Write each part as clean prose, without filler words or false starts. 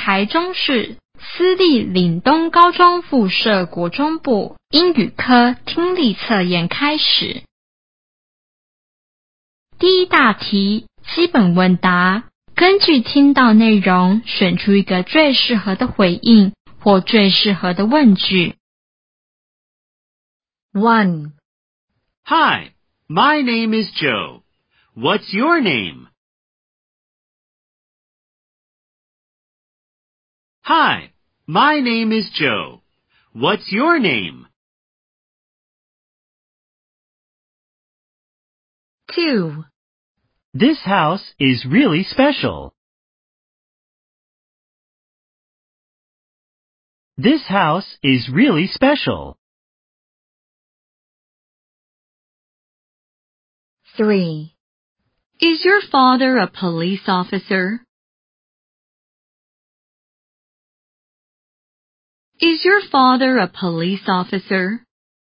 台中市私立岭东高中附设国中部英语科听力测验开始。第一大题，基本问答，根据听到内容选出一个最适合的回应或最适合的问句。 1. Hi, my name is Joe. What's your name? Hi, my name is Joe. What's your name? 2. This house is really special. This house is really special. 3. Is your father a police officer? Is your father a police officer?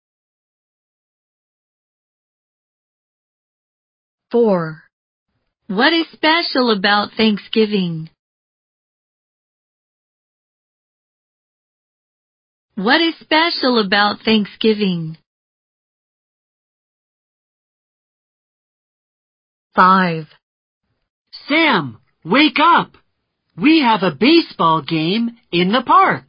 4. What is special about Thanksgiving? What is special about Thanksgiving? 5. Sam, wake up! We have a baseball game in the park.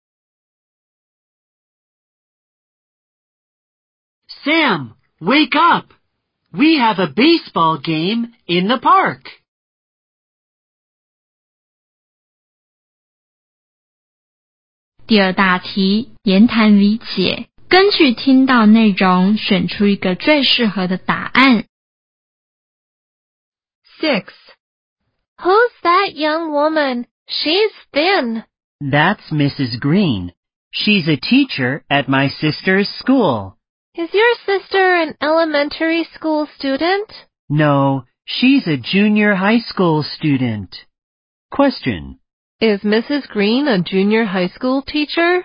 Sam, wake up! We have a baseball game in the park. 第二大题，言谈理解，根据听到内容选出一个最适合的答案。 6. Who's that young woman? She's thin. That's Mrs. Green. She's a teacher at my sister's school. Is your sister an elementary school student? No, she's a junior high school student. Question. Is Mrs. Green a junior high school teacher?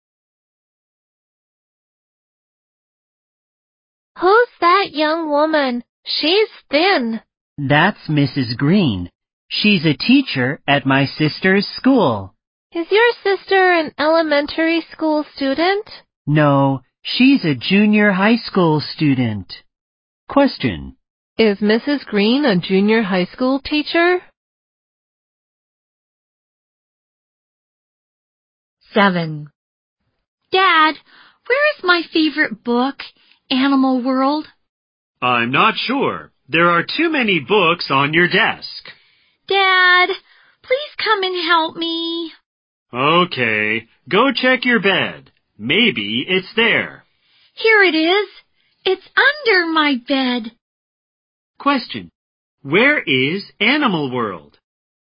Who's that young woman? She's thin. That's Mrs. Green. She's a teacher at my sister's school. Is your sister an elementary school student? No, she's a junior high school student. Question. Is Mrs. Green a junior high school teacher? 7. Dad, where is my favorite book, Animal World? I'm not sure. There are too many books on your desk. Dad, please come and help me. Okay, go check your bed. Maybe it's there. Here it is. It's under my bed. Question. Where is Animal World?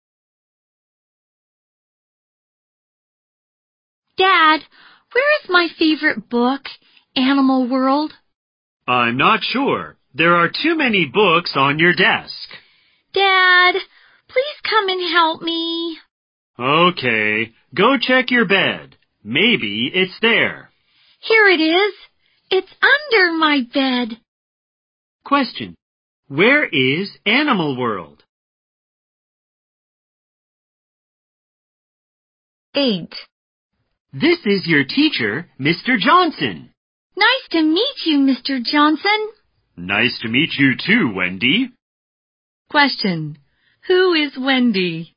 Dad, where is my favorite book, Animal World? I'm not sure. There are too many books on your desk. Dad, please come and help me. Okay, go check your bed. Maybe it's there. Here it is. It's under my bed. Question. Where is Animal World? 8. This is your teacher, Mr. Johnson. Nice to meet you, Mr. Johnson. Nice to meet you too, Wendy. Question. Who is Wendy?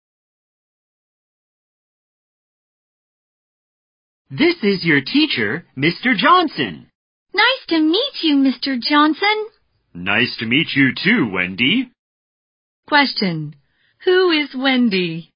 This is your teacher, Mr. Johnson. Nice to meet you, Mr. Johnson. Nice to meet you too, Wendy. Question. Who is Wendy?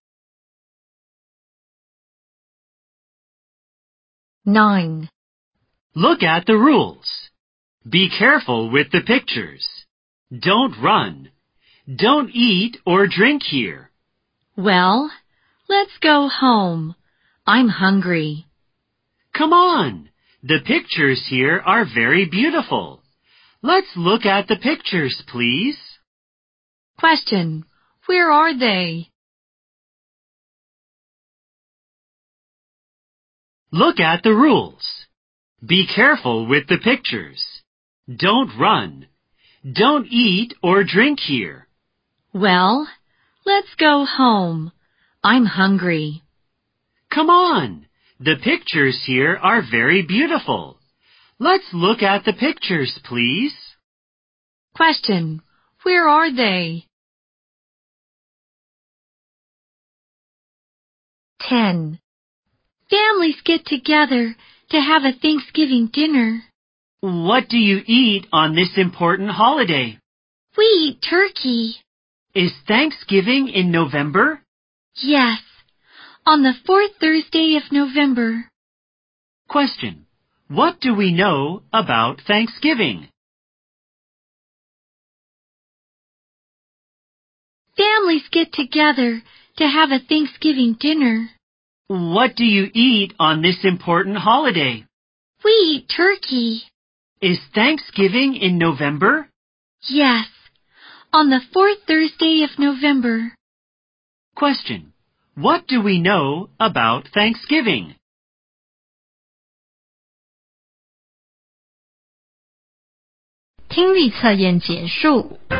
9. Look at the rules. Be careful with the pictures. Don't run. Don't eat or drink here. Well, let's go home. I'm hungry. Come on. The pictures here are very beautiful. Let's look at the pictures, please. Question. Where are they? Look at the rules. Be careful with the pictures. Don't run. Don't eat or drink here. Well, let's go home. I'm hungry. come on. The pictures here are very beautiful. Let's look at the pictures, please. Question. Where are they? 10. Families get together to have a Thanksgiving dinner. What do you eat on this important holiday? We eat turkey. Is Thanksgiving in November? Yes, on the fourth Thursday of November. Question. What do we know about Thanksgiving? Families get together to have a Thanksgiving dinner. What do you eat on this important holiday? We eat turkey. Is Thanksgiving in November? Yes, on the fourth Thursday of November. Question. What do we know about Thanksgiving? 听力测验结束。